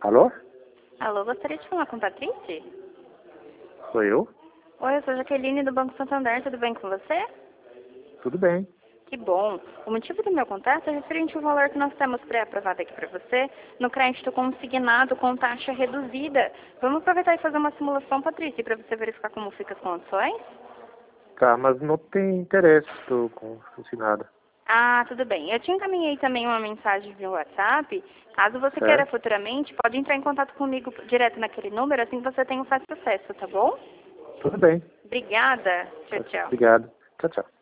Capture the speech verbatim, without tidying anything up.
Alô? Alô, gostaria de falar com a Patrícia? Sou eu? Oi, eu sou a Jaqueline do Banco Santander, tudo bem com você? Tudo bem. Que bom. O motivo do meu contato é referente ao valor que nós temos pré-aprovado aqui para você no crédito consignado com taxa reduzida. Vamos aproveitar e fazer uma simulação, Patrícia, para você verificar como fica as condições? Tá, mas não tem interesse, estou consignado. Ah, tudo bem. Eu te encaminhei também uma mensagem via WhatsApp. Caso você queira Certo? futuramente, pode entrar em contato comigo direto naquele número, assim você tem um fácil acesso, tá bom? Tudo bem. Obrigada. Tchau, tchau. Obrigado. Tchau, tchau.